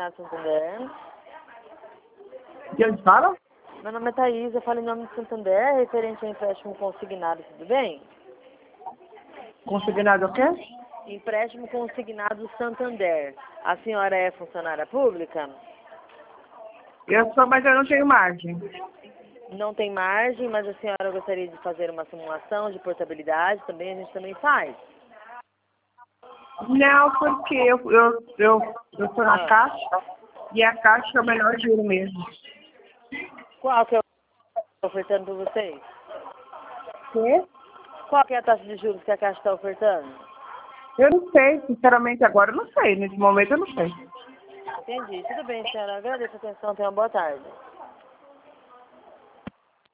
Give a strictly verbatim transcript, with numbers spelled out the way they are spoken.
Consignado Santander. De onde fala? Meu nome é Thaís, eu falo em nome de Santander, referente ao empréstimo consignado, tudo bem? Consignado o quê? Empréstimo consignado Santander. A senhora é funcionária pública? Eu sou, mas eu não tenho margem. Não tem margem, mas a senhora gostaria de fazer uma simulação de portabilidade, também a gente também faz. Não, porque eu, eu, eu, eu estou na Ah. Caixa e a Caixa é o melhor juro mesmo. Qual que é o ofertando para vocês? Quê? Qual que é a taxa de juros que a Caixa está ofertando? Eu não sei, sinceramente agora eu não sei. Nesse momento eu não sei. Entendi. Tudo bem, senhora. Agradeço a atenção. Tenha uma boa tarde.